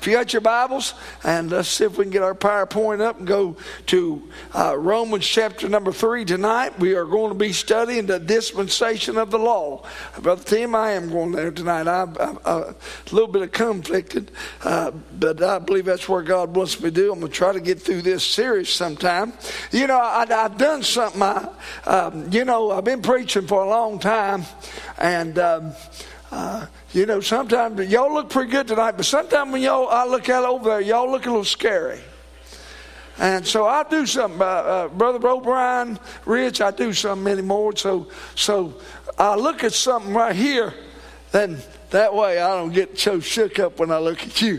if you got your Bibles, and let's see if we can get our PowerPoint up and go to Romans chapter number 3 tonight. We are going to be studying the dispensation of the law. Brother Tim, I am going there tonight. I'm a little bit conflicted, but I believe that's where God wants me to do. I'm going to try to get through this series sometime. You know, I've done something. I've been preaching for a long time, and sometimes y'all look pretty good tonight, but sometimes when I look out over there, y'all look a little scary. And so I do something, Brother O'Brien, Rich, I do something anymore. So I look at something right here, then that way I don't get so shook up when I look at you.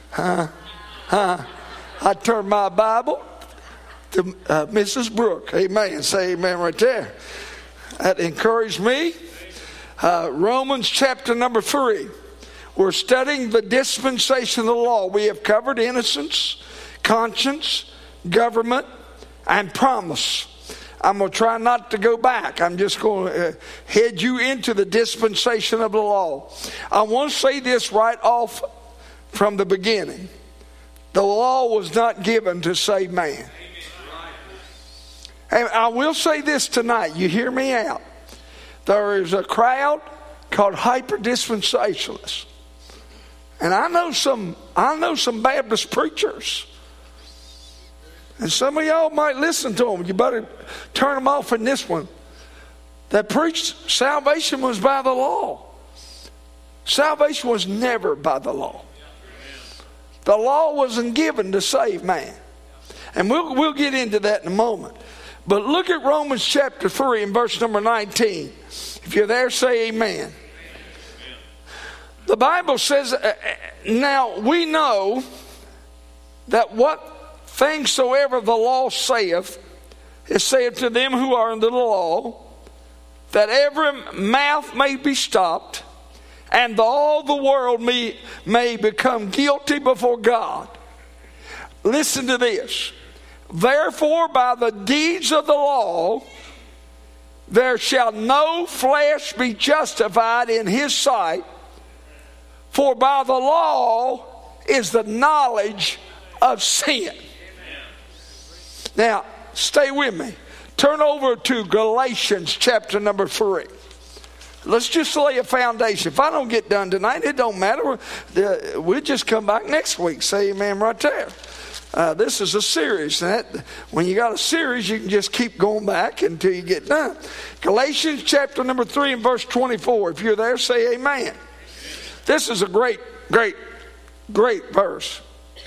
I turn my Bible to Mrs. Brooke. Amen. Say amen right there. That encouraged me. Romans chapter number 3. We're studying the dispensation of the law. We have covered innocence, conscience, government, and promise. I'm going to try not to go back. I'm just going to head you into the dispensation of the law. I want to say this right off from the beginning. The law was not given to save man. And I will say this tonight. You hear me out. There is a crowd called hyper-dispensationalists. And I know some Baptist preachers. And some of y'all might listen to them. You better turn them off in this one. That preached salvation was by the law. Salvation was never by the law. The law wasn't given to save man. And we'll get into that in a moment. But look at Romans chapter 3 and verse number 19. If you're there, say amen. The Bible says, now we know that what things soever the law saith, it saith to them who are under the law, that every mouth may be stopped, and all the world may become guilty before God. Listen to this. Therefore, by the deeds of the law, there shall no flesh be justified in his sight, for by the law is the knowledge of sin. Now, stay with me. Turn over to Galatians chapter number 3. Let's just lay a foundation. If I don't get done tonight, it don't matter. We'll just come back next week. Say amen right there. This is a series. When you got a series, you can just keep going back until you get done. Galatians chapter number 3 and verse 24. If you're there, say amen. This is a great, great, great verse.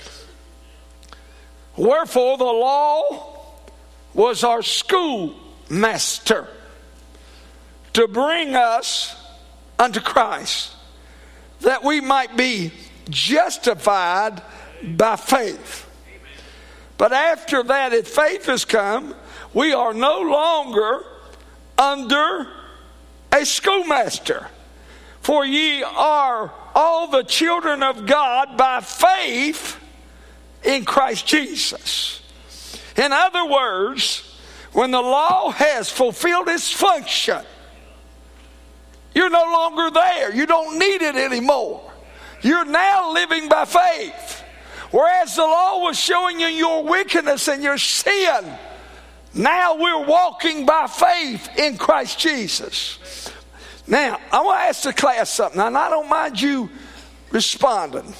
Wherefore the law was our schoolmaster to bring us unto Christ, that we might be justified by faith. But after that, if faith has come, we are no longer under a schoolmaster. For ye are all the children of God by faith in Christ Jesus. In other words, when the law has fulfilled its function, you're no longer there. You don't need it anymore. You're now living by faith. Whereas the law was showing you your wickedness and your sin, now we're walking by faith in Christ Jesus. Now, I want to ask the class something, and I don't mind you responding.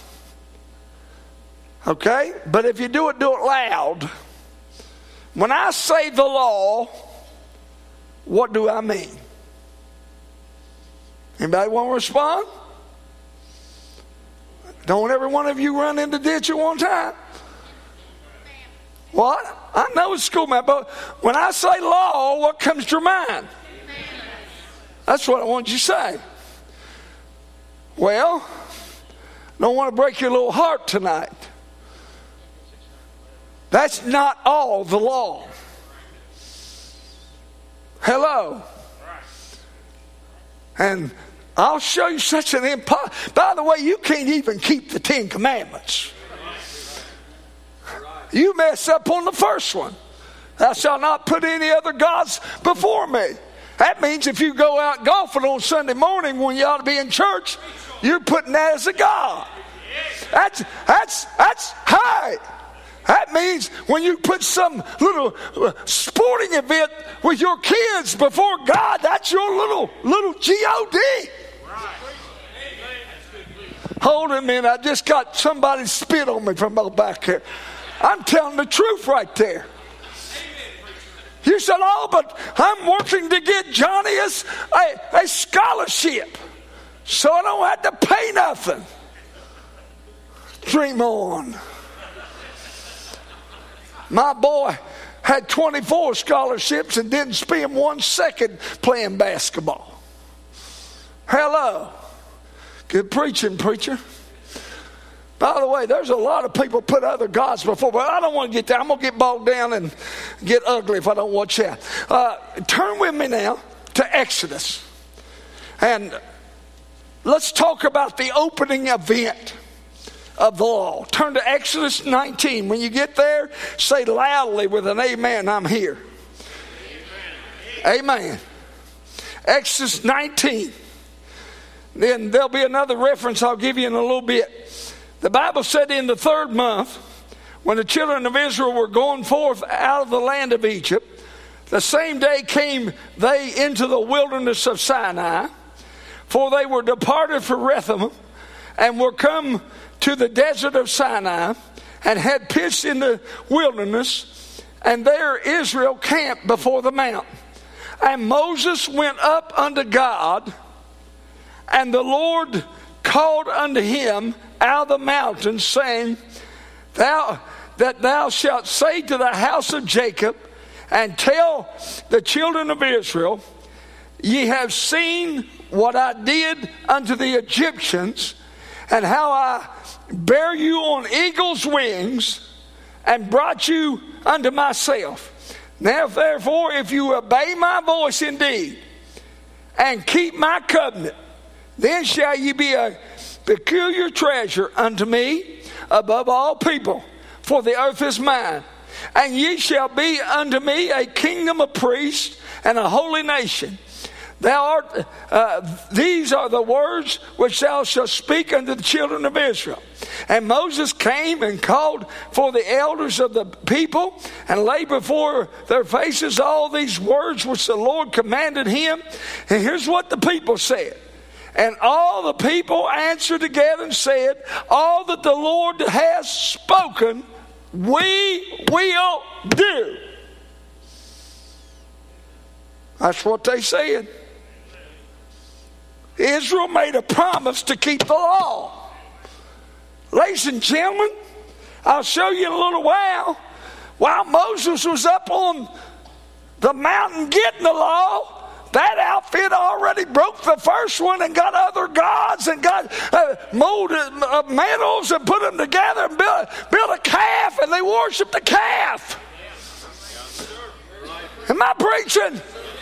Okay? But if you do it loud. When I say the law, what do I mean? Anybody want to respond? Don't every one of you run in the ditch at one time? What? I know it's schoolman, but when I say law, what comes to your mind? That's what I want you to say. Well, don't want to break your little heart tonight. That's not all the law. Hello. And I'll show you such an by the way, you can't even keep the 10 Commandments. You mess up on the first one. Thou shalt not put any other gods before me. That means if you go out golfing on Sunday morning when you ought to be in church, you're putting that as a god. That's hey. That means when you put some little sporting event with your kids before God, that's your little G-O-D. Hold a minute, I just got somebody spit on me from back here. I'm telling the truth right there. You said, oh, but I'm working to get Johnny a scholarship so I don't have to pay nothing. Dream on. My boy had 24 scholarships and didn't spend 1 second playing basketball. Hello. Good preaching, preacher. By the way, there's a lot of people put other gods before, but I don't want to get there. I'm going to get bogged down and get ugly if I don't watch out. Turn with me now to Exodus. And let's talk about the opening event of the law. Turn to Exodus 19. When you get there, say loudly with an amen, I'm here. Amen. Exodus 19. Then there'll be another reference I'll give you in a little bit. The Bible said in the 3rd month, when the children of Israel were going forth out of the land of Egypt, the same day came they into the wilderness of Sinai, for they were departed from Rephidim, and were come to the desert of Sinai, and had pitched in the wilderness, and there Israel camped before the mount. And Moses went up unto God, and the Lord called unto him out of the mountain, saying, thou shalt say to the house of Jacob, and tell the children of Israel, ye have seen what I did unto the Egyptians, and how I bare you on eagle's wings, and brought you unto myself. Now therefore, if you obey my voice indeed, and keep my covenant, then shall ye be a peculiar treasure unto me above all people, for the earth is mine. And ye shall be unto me a kingdom of priests and a holy nation. These are the words which thou shalt speak unto the children of Israel. And Moses came and called for the elders of the people, and laid before their faces all these words which the Lord commanded him. And here's what the people said. And all the people answered together and said, all that the Lord has spoken, we will do. That's what they said. Israel made a promise to keep the law. Ladies and gentlemen, I'll show you in a little while Moses was up on the mountain getting the law, that outfit already broke the first one and got other gods and got molded metals and put them together and built a calf, and they worshiped the calf. Am I preaching?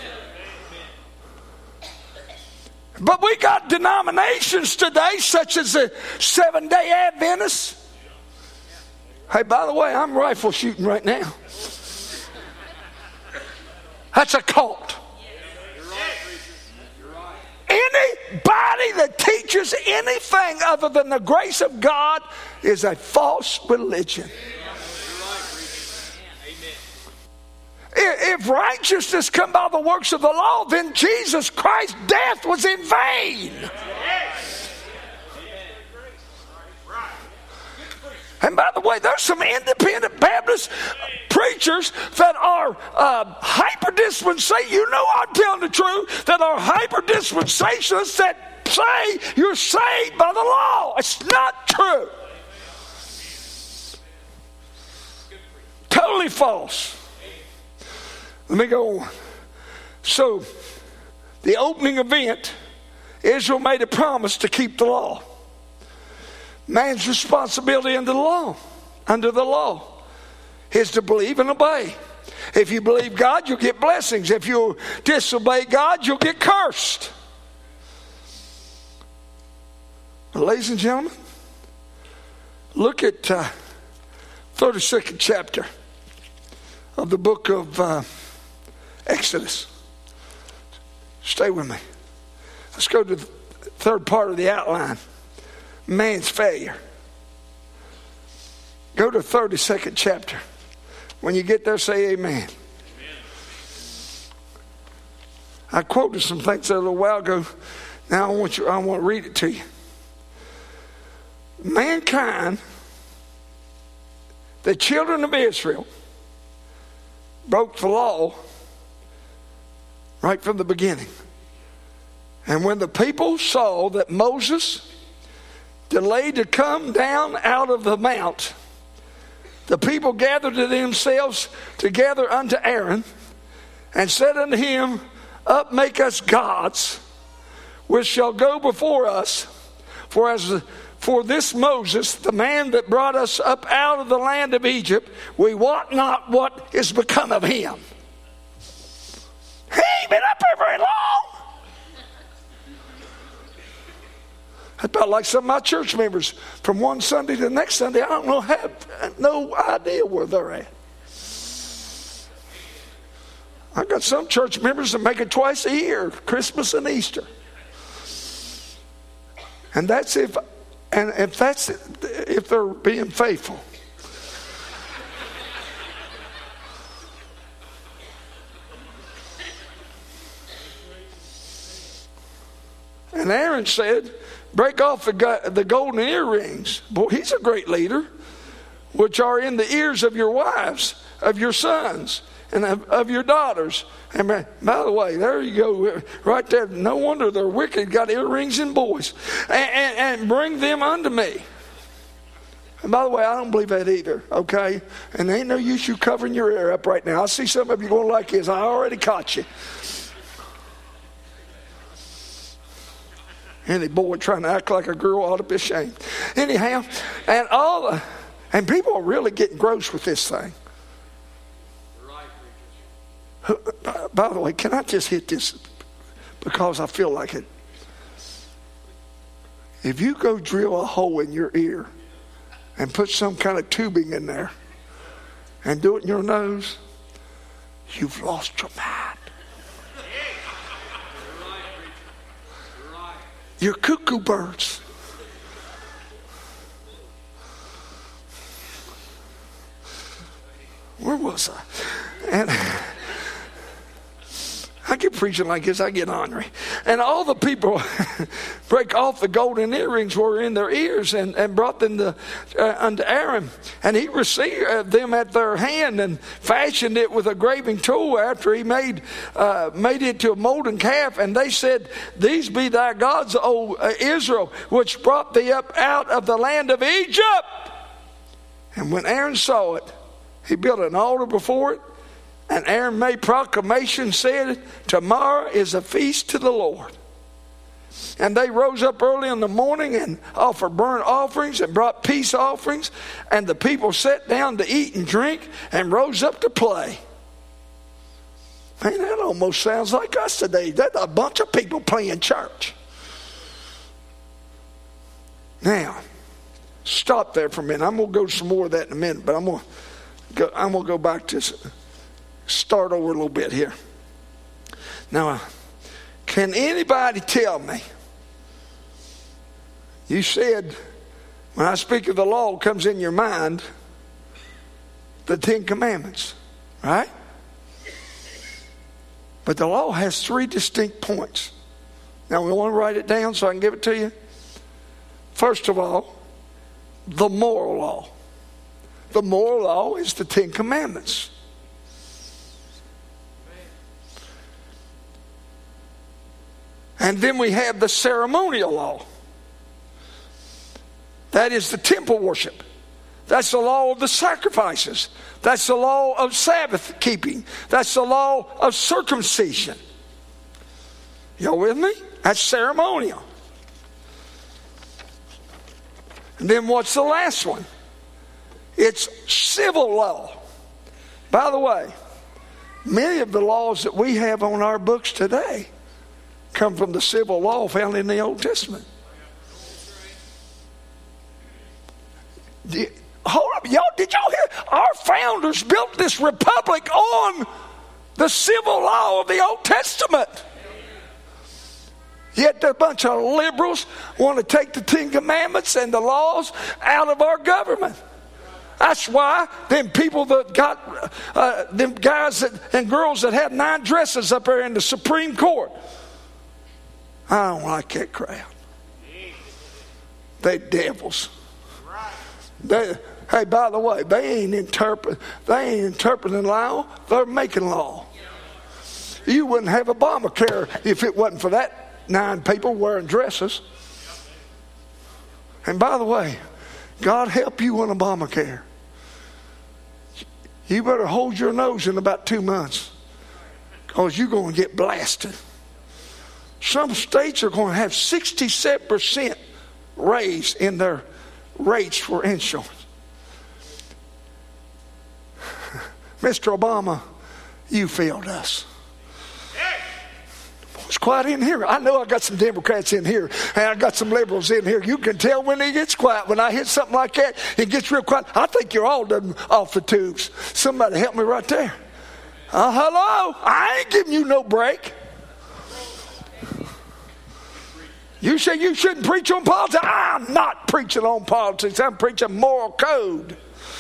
But we got denominations today, such as the Seventh-day Adventists. Hey, by the way, I'm rifle shooting right now. That's a cult. Anybody that teaches anything other than the grace of God is a false religion. If righteousness come by the works of the law, then Jesus Christ's death was in vain. And by the way, there's some independent Baptist preachers that are hyper-dispensational. You know I'm telling the truth. That are hyper-dispensationalists that say you're saved by the law. It's not true. Totally false. Let me go on. So, the opening event, Israel made a promise to keep the law. Man's responsibility under the law, is to believe and obey. If you believe God, you'll get blessings. If you disobey God, you'll get cursed. But ladies and gentlemen, look at 32nd chapter of the book of Exodus. Stay with me. Let's go to the third part of the outline. Man's failure. Go to 32nd chapter. When you get there, say amen. I quoted some things a little while ago. Now I want to read it to you. Mankind, the children of Israel, broke the law right from the beginning. And when the people saw that Moses delayed to come down out of the mount, the people gathered themselves together unto Aaron and said unto him, Up, make us gods, which shall go before us. For this Moses, the man that brought us up out of the land of Egypt, we wot not what is become of him. He ain't been up here very long. That's about like some of my church members. From one Sunday to the next Sunday, I don't know, have no idea where they're at. I've got some church members that make it twice a year, Christmas and Easter. And that's if they're being faithful. And Aaron said, break off the golden earrings. Boy, he's a great leader. Which are in the ears of your wives, of your sons, and of your daughters. And by the way, there you go, right there. No wonder they're wicked, got earrings in boys. And bring them unto me. And by the way, I don't believe that either, okay? And there ain't no use you covering your ear up right now. I see some of you going like this. I already caught you. Any boy trying to act like a girl ought to be ashamed. Anyhow, and people are really getting gross with this thing. By the way, can I just hit this because I feel like it? If you go drill a hole in your ear and put some kind of tubing in there and do it in your nose, you've lost your mind. You're cuckoo birds. Where was I? And I get preaching like this, I get ornery. And all the people break off the golden earrings were in their ears and brought them unto Aaron. And he received them at their hand and fashioned it with a graving tool after he made it to a molten calf. And they said, These be thy gods, O Israel, which brought thee up out of the land of Egypt. And when Aaron saw it, he built an altar before it. And Aaron made proclamation, said, Tomorrow is a feast to the Lord. And they rose up early in the morning and offered burnt offerings and brought peace offerings. And the people sat down to eat and drink and rose up to play. Man, that almost sounds like us today. That's a bunch of people playing church. Now, stop there for a minute. I'm going to go some more of that in a minute, but I'm going to go back to start over a little bit here. Now, can anybody tell me? You said, when I speak of the law, comes in your mind the 10 Commandments, right? But the law has 3 distinct points. Now, we want to write it down so I can give it to you. First of all, the moral law. The moral law is the 10 Commandments. And then we have the ceremonial law. That is the temple worship. That's the law of the sacrifices. That's the law of Sabbath keeping. That's the law of circumcision. Y'all with me? That's ceremonial. And then what's the last one? It's civil law. By the way, many of the laws that we have on our books today come from the civil law found in the Old Testament. Hold up, y'all! Did y'all hear? Our founders built this republic on the civil law of the Old Testament. Yet a bunch of liberals want to take the 10 Commandments and the laws out of our government. That's why them people that got, them guys and girls that had 9 dresses up there in the Supreme Court. I don't like that crowd. They devils. Hey, by the way, they ain't interpreting law. They're making law. You wouldn't have Obamacare if it wasn't for that 9 people wearing dresses. And by the way, God help you on Obamacare. You better hold your nose in about 2 months, because you're going to get blasted. Some states are going to have 67% raise in their rates for insurance. Mr. Obama, you failed us. It's quiet in here. I know I got some Democrats in here, and I got some liberals in here. You can tell when it gets quiet. When I hit something like that, it gets real quiet. I think you're all done off the tubes. Somebody help me right there. Hello? I ain't giving you no break. You say you shouldn't preach on politics? I'm not preaching on politics. I'm preaching moral code.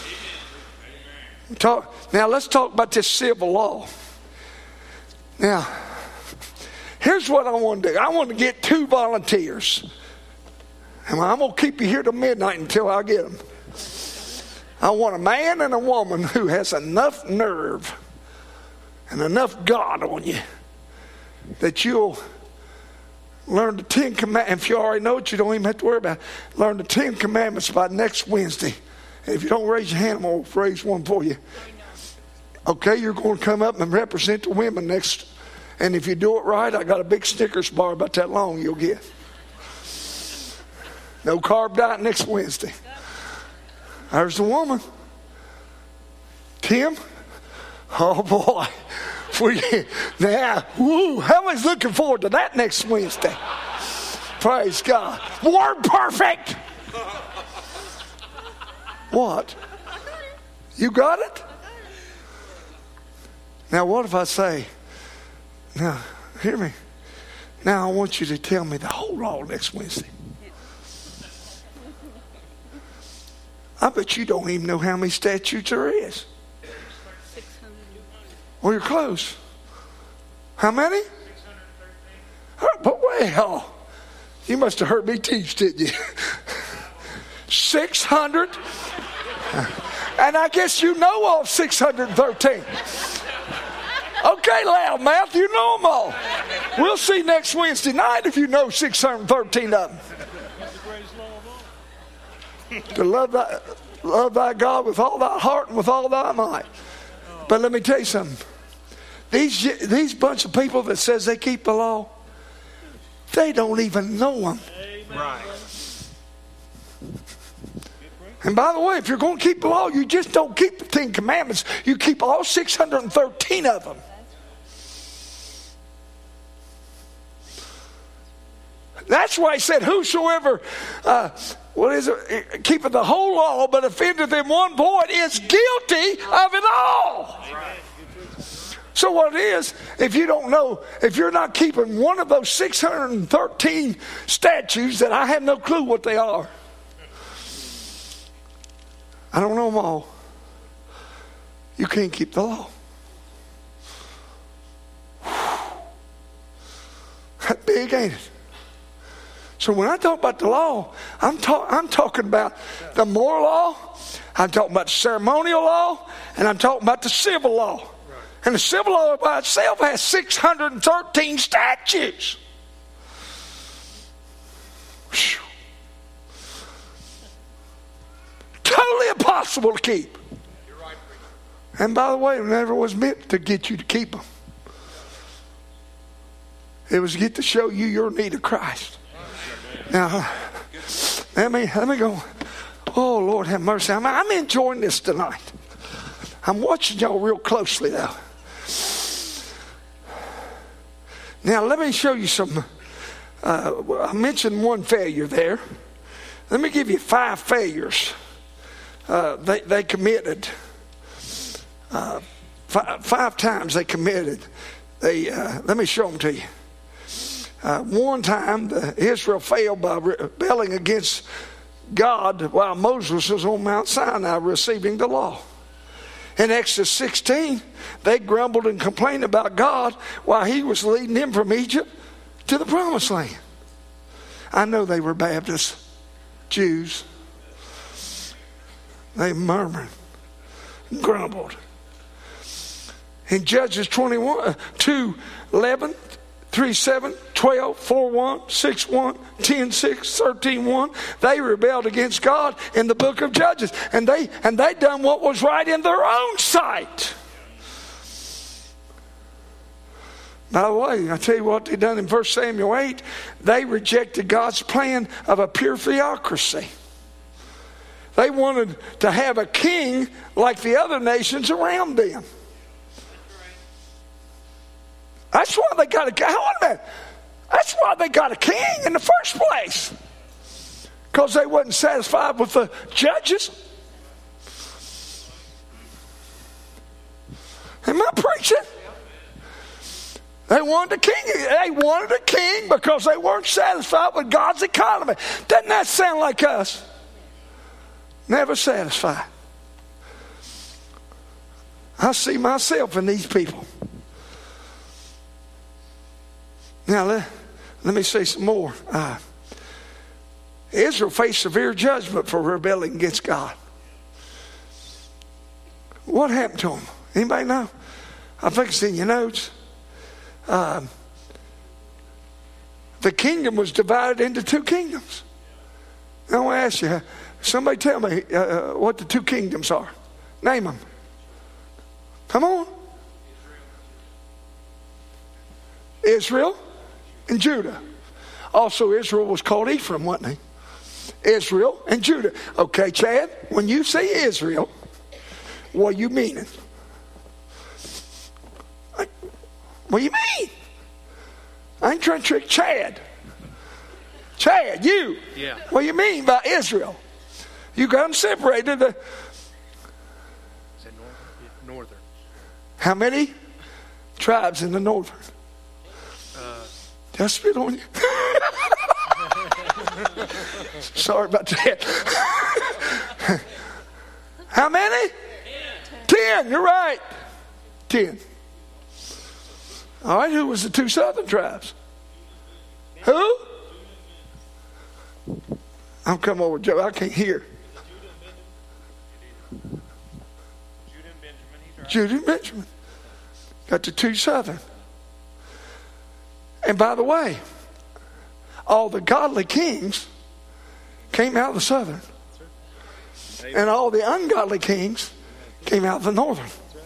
Now let's talk about this civil law. Now, here's what I want to do. I want to get 2 volunteers. And I'm going to keep you here till midnight until I get them. I want a man and a woman who has enough nerve and enough God on you that you'll learn the 10 commandments. If you already know it, you don't even have to worry about it. Learn the 10 commandments by next Wednesday. And if you don't raise your hand, I'm going to raise one for you. Okay, you're going to come up and represent the women next. And if you do it right, I got a big Snickers bar about that long you'll get. No carb diet next Wednesday. There's the woman. Tim? Oh boy. How many's looking forward to that next Wednesday? Praise God. Word perfect. What? You got it? Now what if I say, now hear me. Now I want you to tell me the whole law next Wednesday. I bet you don't even know how many statutes there is. 600. Well, you're close. How many? 613. But well, you must have heard me teach, didn't you? 600. And I guess you know all 613. Okay, loudmouth, you know them all. We'll see next Wednesday night if you know 613 of them. To love thy God with all thy heart and with all thy might. But let me tell you something. These bunch of people that says they keep the law, they don't even know them. Right. And by the way, if you're going to keep the law, you just don't keep the 10 commandments. You keep all 613 of them. That's why he said, whosoever, keepeth the whole law, but offendeth in one point is guilty of it all. Amen. So what it is, if you don't know, if you're not keeping one of those 613 statutes that I have no clue what they are. I don't know them all. You can't keep the law. That's big, ain't it? So when I talk about the law, I'm talking about the moral law, I'm talking about the ceremonial law, and I'm talking about the civil law. Right. And the civil law by itself has 613 statutes. Whew. Totally impossible to keep. You're right. And by the way, it never was meant to get you to keep them. It was to get to show you your need of Christ. Now, let me go. Oh, Lord have mercy. I'm enjoying this tonight. I'm watching y'all real closely though. Now, let me show you some. I mentioned one failure there. Let me give you 5 failures. They committed. 5 times they committed. Let me show them to you. One time, Israel failed by rebelling against God while Moses was on Mount Sinai receiving the law. In Exodus 16, they grumbled and complained about God while he was leading them from Egypt to the promised land. I know they were Baptist Jews. They murmured, grumbled. In Judges 21, 2, 11, 3, 7, 12, 4, 1, 6, 1, 10, 6, 13, 1. They rebelled against God in the book of Judges. And they done what was right in their own sight. By the way, I tell you what they done in 1 Samuel 8. They rejected God's plan of a pure theocracy. They wanted to have a king like the other nations around them. That's why they got That's why they got a king in the first place. Because they wasn't satisfied with the judges. Am I preaching? They wanted a king. They wanted a king because they weren't satisfied with God's economy. Doesn't that sound like us? Never satisfied. I see myself in these people. Now, let me say some more. Israel faced severe judgment for rebelling against God. What happened to them? Anybody know? I think it's in your notes. The kingdom was divided into two kingdoms. I want to ask you, somebody tell me what the two kingdoms are. Name them. Come on. Israel and Judah. Also, Israel was called Ephraim, wasn't he? Israel and Judah. Okay, Chad, when you say Israel, what you meaning? What do you mean? I ain't trying to trick Chad. Chad, you. Yeah. What do you mean by Israel? You got them separated. Is it northern? How many tribes in the northern? Did I spit on you? Sorry about that. How many? 10. You're right. 10. All right, who was the two southern tribes? Who? I'm coming over, Joe. I can't hear. Judah and Benjamin. Got the two southern. And by the way, all the godly kings came out of the southern. And all the ungodly kings came out of the northern.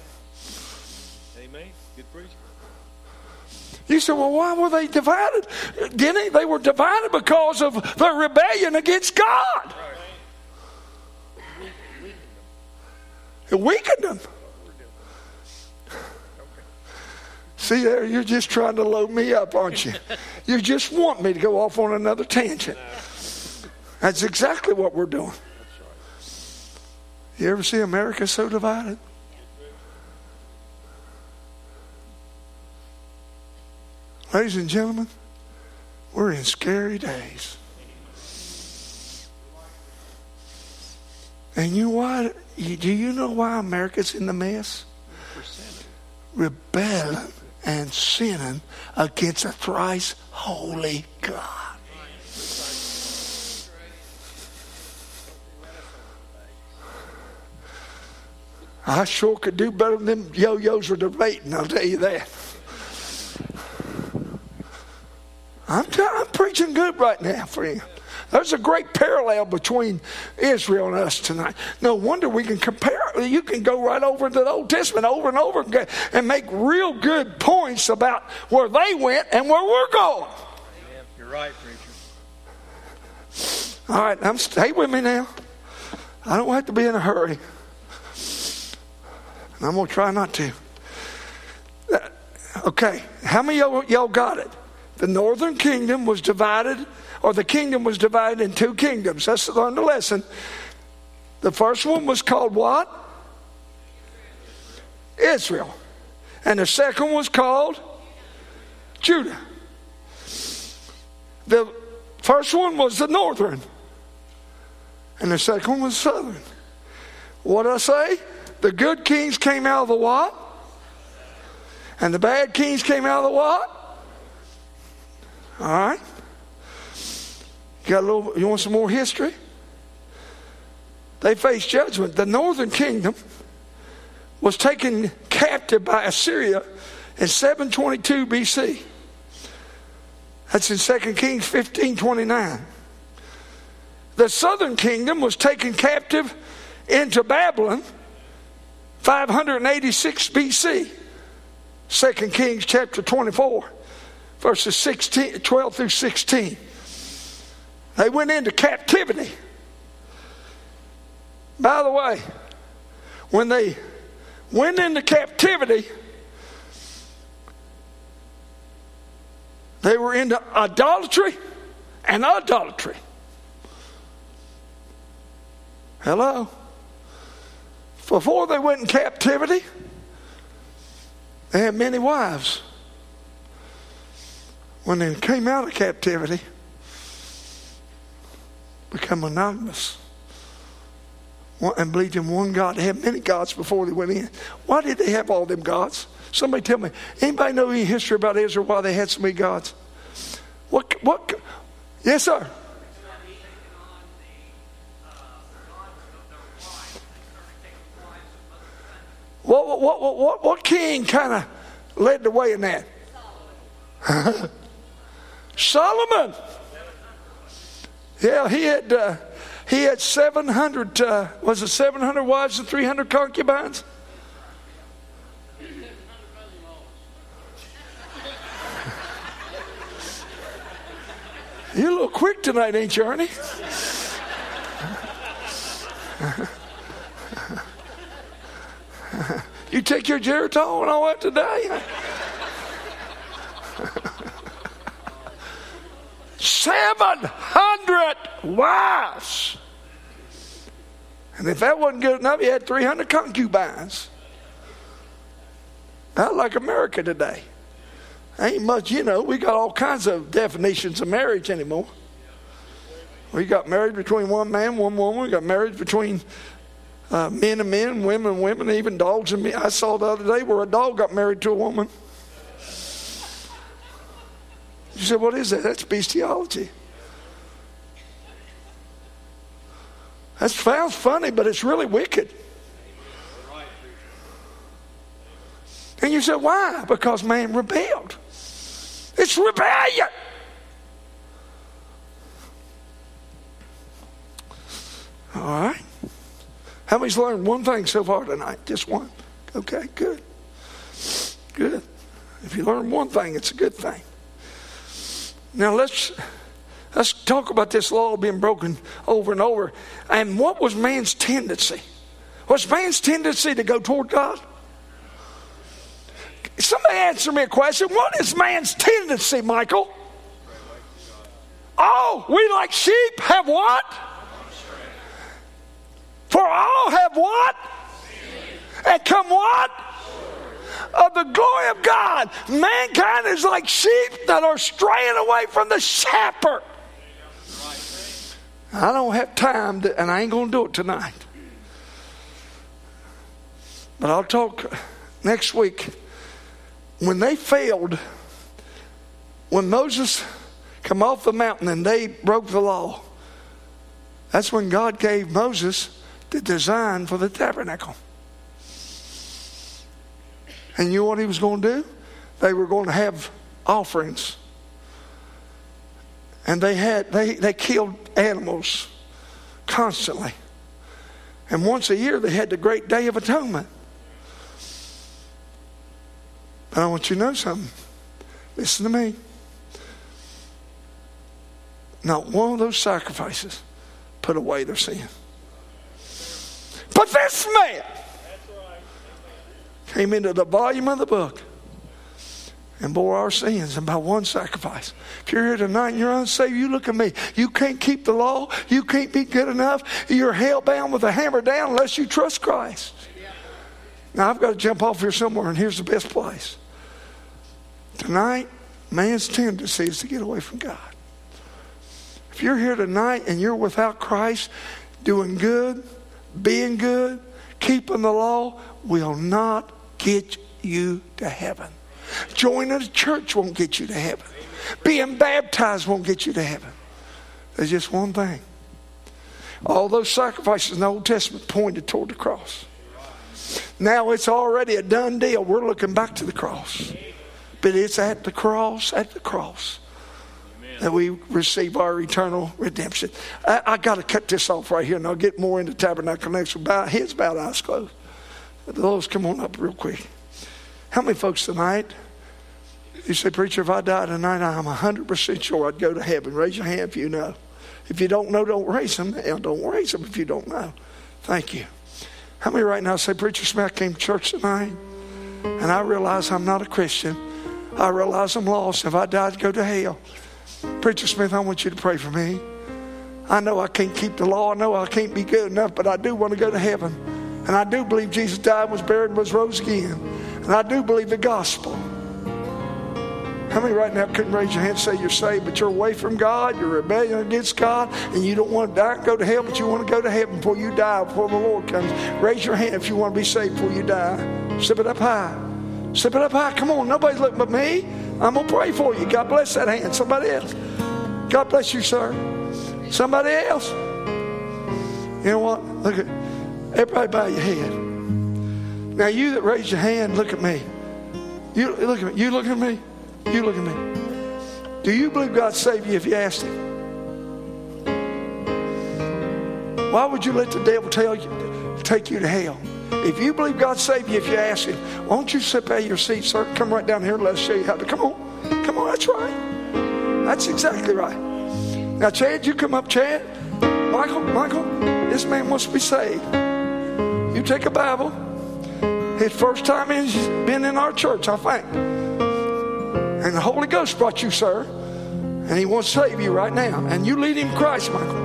Amen. Good preaching. You say, well, why were they divided? Didn't they? They were divided because of their rebellion against God. It weakened them. See there, you're just trying to load me up, aren't you? You just want me to go off on another tangent. That's exactly what we're doing. You ever see America so divided? Ladies and gentlemen, we're in scary days. And you know why? Do you know why America's in the mess? Rebelling and sinning against a thrice holy God. I sure could do better than them yo-yos are debating, I'll tell you that. I'm preaching good right now, friend. There's a great parallel between Israel and us tonight. No wonder we can compare. You can go right over to the Old Testament over and over again and make real good points about where they went and where we're going. Amen. You're right, preacher. All right, stay with me now. I don't have to be in a hurry. And I'm going to try not to. Okay, how many of y'all got it? The northern kingdom was divided, or the kingdom was divided in two kingdoms. Let's learn the lesson. The first one was called what? Israel. And the second was called Judah. The first one was the northern. And the second one was southern. What did I say? The good kings came out of the what? And the bad kings came out of the what? All right. You want some more history? They faced judgment. The northern kingdom was taken captive by Assyria in 722 BC. That's in 2 Kings 15:29. The southern kingdom was taken captive into Babylon 586 BC. 2 Kings chapter 24, verses 12 through 16. They went into captivity. By the way, when they went into captivity, they were into idolatry and adultery. Hello? Before they went in captivity, they had many wives. When they came out of captivity, become monogamous and believed in one God. They had many gods before they went in. Why did they have all them gods? Somebody tell me. Anybody know any history about Israel, why they had so many gods? What? Yes, sir. What king kind of led the way in that? Solomon. Yeah, he had 700. Was it 700 wives and 300 concubines? You're a little quick tonight, ain't you, Ernie? You take your Geritol and all that today? 700 wives. And if that wasn't good enough, he had 300 concubines. Not like America today. Ain't much, we got all kinds of definitions of marriage anymore. We got marriage between one man, one woman. We got marriage between men and men, women and women, even dogs and me. I saw the other day where a dog got married to a woman. You said, what is that? That's bestiality. That sounds funny, but it's really wicked. And you said, why? Because man rebelled. It's rebellion. All right. How many's learned one thing so far tonight? Just one. Okay, good. Good. If you learn one thing, it's a good thing. Now let's talk about this law being broken over and over. And what was man's tendency? Was man's tendency to go toward God? Somebody answer me a question. What is man's tendency, Michael? Oh, we like sheep have what? For all have what? And come what? Of the glory of God. Mankind is like sheep that are straying away from the shepherd. I don't have time and I ain't going to do it tonight. But I'll talk next week. When they failed, when Moses come off the mountain and they broke the law, that's when God gave Moses the design for the tabernacle. And you know what he was going to do? They were going to have offerings. And they killed animals constantly. And once a year they had the great Day of Atonement. But I want you to know something. Listen to me. Not one of those sacrifices put away their sin. But this man came into the volume of the book and bore our sins, and by one sacrifice. If you're here tonight and you're unsaved, you look at me. You can't keep the law. You can't be good enough. You're hell-bound with a hammer down unless you trust Christ. Now, I've got to jump off here somewhere, and here's the best place. Tonight, man's tendency is to get away from God. If you're here tonight and you're without Christ, doing good, being good, keeping the law will not get you to heaven. Joining a church won't get you to heaven. Being baptized won't get you to heaven. There's just one thing. All those sacrifices in the Old Testament pointed toward the cross. Now it's already a done deal. We're looking back to the cross. But it's at the cross, that we receive our eternal redemption. I got to cut this off right here, and I'll get more into Tabernacle next week. Heads bowed, eyes closed. Those, come on up real quick. How many folks tonight, you say, preacher, if I die tonight, I'm 100% sure I'd go to heaven. Raise your hand if you know. If you don't know, don't raise them. And don't raise them if you don't know. Thank you. How many right now say, Preacher Smith, I came to church tonight, and I realize I'm not a Christian. I realize I'm lost. If I die, I'd go to hell. Preacher Smith, I want you to pray for me. I know I can't keep the law. I know I can't be good enough, but I do want to go to heaven. And I do believe Jesus died, was buried, and was rose again. And I do believe the gospel. How many right now couldn't raise your hand and say you're saved, but you're away from God, you're rebellion against God, and you don't want to die and go to hell, but you want to go to heaven before you die, before the Lord comes? Raise your hand if you want to be saved before you die. Slip it up high. Slip it up high. Come on, nobody's looking but me. I'm going to pray for you. God bless that hand. Somebody else. God bless you, sir. Somebody else. You know what? Look at everybody bow your head. Now you that raised your hand, look at me. You look at me. You look at me. You look at me. Do you believe God saved you if you asked Him? Why would you let the devil take you to hell? If you believe God saved you if you ask Him, why don't you sit out of your seat, sir? Come right down here and let's show you how to. Come on. Come on, that's right. That's exactly right. Now, Chad, you come up, Chad. Michael, this man wants to be saved. You take a Bible. His first time he's been in our church, I think. And the Holy Ghost brought you, sir. And He wants to save you right now. And you lead him to Christ, Michael.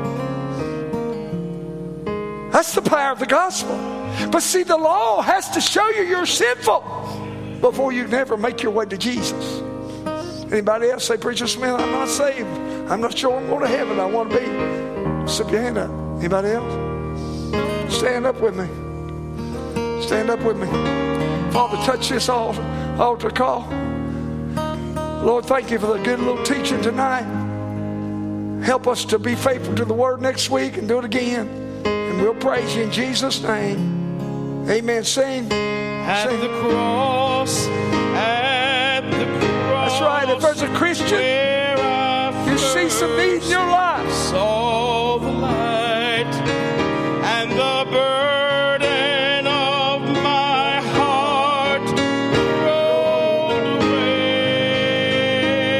That's the power of the gospel. But see, the law has to show you you're sinful before you never make your way to Jesus. Anybody else say, Preacher Smith, I'm not saved. I'm not sure I'm going to heaven. I want to be. Slip your hand up. Anybody else? Stand up with me. Stand up with me. Father, touch this altar call. Lord, thank you for the good little teaching tonight. Help us to be faithful to the word next week and do it again. And we'll praise you in Jesus' name. Amen. Sing. At the cross, at the cross. That's right. If there's a Christian, you see some need in your life. Saw the light and the burden of my heart rolled away.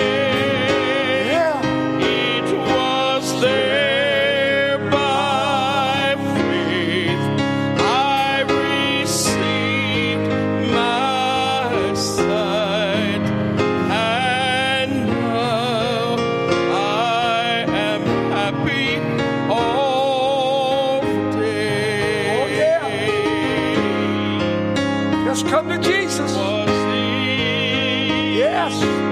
Yeah. It was there by faith I received my sight, and now I am happy all day. Oh, yeah. Just come to Jesus. Was He Yes.